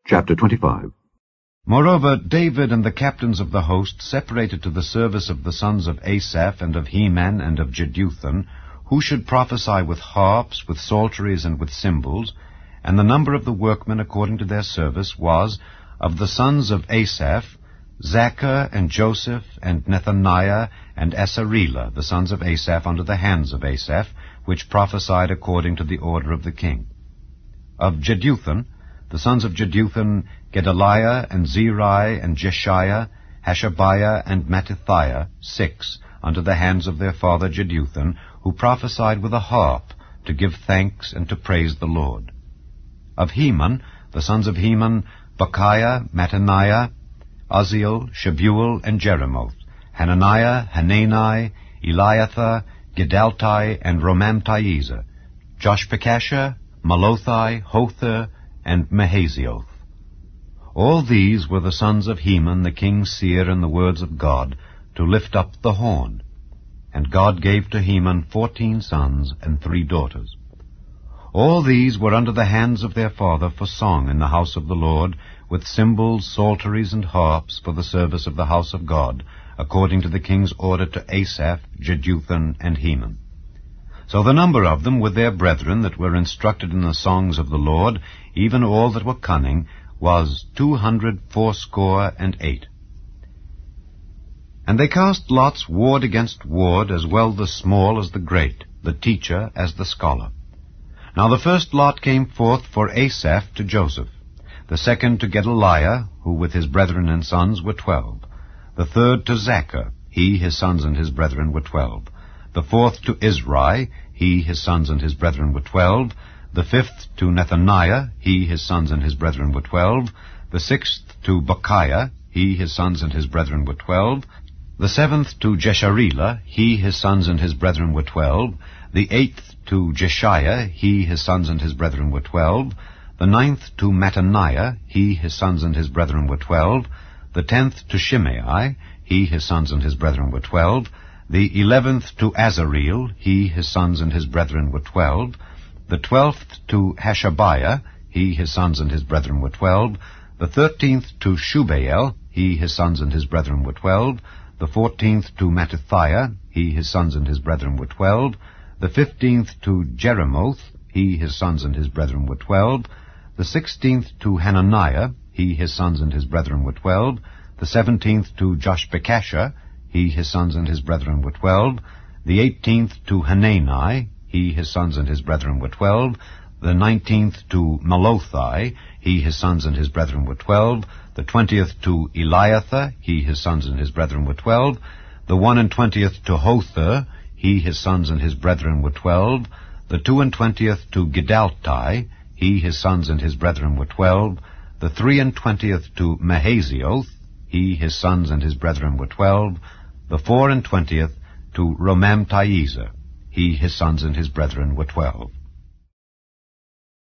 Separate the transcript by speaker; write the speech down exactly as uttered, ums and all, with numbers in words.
Speaker 1: Chapter twenty-five.
Speaker 2: Moreover, David and the captains of the host separated to the service of the sons of Asaph and of Heman and of Jeduthun, who should prophesy with harps, with psalteries, and with cymbals. And the number of the workmen according to their service was, of the sons of Asaph, Zachar and Joseph and Nethaniah and Asarela, the sons of Asaph under the hands of Asaph, which prophesied according to the order of the king. Of Jeduthun, the sons of Jeduthun, Gedaliah and Zeri and Jeshiah, Hashabiah and Mattithiah, six, under the hands of their father Jeduthun, who prophesied with a harp, to give thanks and to praise the Lord. Of Heman, the sons of Heman, Bechiah, Mattaniah, Uzziel, Shebuel, and Jeremoth, Hananiah, Hanani, Eliathah, Gedalti, and Romamtiezer, Joshbekashah, Malothai, Hother, and Mahazioth. All these were the sons of Heman the king's seer in the words of God, to lift up the horn. And God gave to Heman fourteen sons and three daughters. All these were under the hands of their father for song in the house of the Lord, with cymbals, psalteries, and harps for the service of the house of God, according to the king's order to Asaph, Jeduthun, and Heman. So the number of them with their brethren that were instructed in the songs of the Lord, even all that were cunning, was two hundred fourscore and eight. And they cast lots ward against ward, as well the small as the great, the teacher as the scholar. Now the first lot came forth for Asaph to Joseph, the second to Gedaliah, who with his brethren and sons were twelve, the third to Zachar, he, his sons, and his brethren were twelve, the fourth to Izri, he, his sons, and his brethren were twelve, the fifth to Nethaniah, he, his sons, and his brethren were twelve, the sixth to Bechiah, he, his sons, and his brethren were twelve, the seventh to Jesharelah, he, his sons, and his brethren were twelve, the eighth to Jeshiah, he, his sons, and his brethren were twelve, the ninth to Mattaniah, he, his sons, and his brethren were twelve, the tenth to Shimei, he, his sons, and his brethren were twelve, the eleventh to Azareel, he, his sons, and his brethren were twelve, the twelfth to Hashabiah, he, his sons, and his brethren were twelve, the thirteenth to Shubael, he, his sons, and his brethren were twelve, the fourteenth to Mattithiah, he, his sons, and his brethren were twelve, the fifteenth to Jeremoth, he, his sons, and his brethren were twelve, the sixteenth to Hananiah, he, his sons, and his brethren were twelve, the seventeenth to Joshbekashah, he, his sons, and his brethren were twelve, the eighteenth to Hanani, he, his sons, and his brethren were twelve, the nineteenth to Malothai, he, his sons, and his brethren were twelve, the twentieth to Eliathah, he, his sons, and his brethren were twelve, the one and twentieth to Hother, he, his sons, and his brethren were twelve, the two and twentieth to Gedalti, he, his sons, and his brethren were twelve, the three and twentieth to Mahazioth, he, his sons, and his brethren were twelve, the four and twentieth to Romamtiezer, he, his sons, and his brethren were twelve.